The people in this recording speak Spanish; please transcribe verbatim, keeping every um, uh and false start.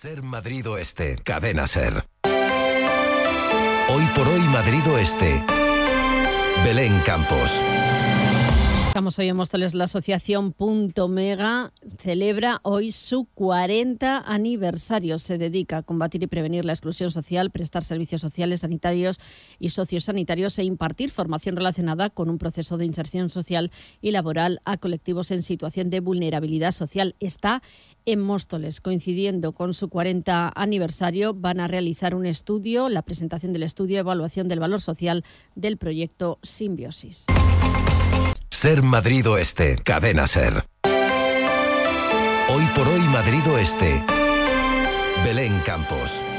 Ser Madrid Oeste, Cadena Ser. Hoy por hoy Madrid Oeste, Belén Campos. Estamos hoy en Móstoles. La asociación Punto Mega celebra hoy su cuarenta aniversario. Se dedica a combatir y prevenir la exclusión social, prestar servicios sociales, sanitarios y sociosanitarios e impartir formación relacionada con un proceso de inserción social y laboral a colectivos en situación de vulnerabilidad social. Está en Móstoles. Coincidiendo con su cuarenta aniversario, van a realizar un estudio, la presentación del estudio, evaluación del valor social del proyecto Simbiosis. Ser Madrid Oeste, Cadena Ser. Hoy por hoy Madrid Oeste, Belén Campos.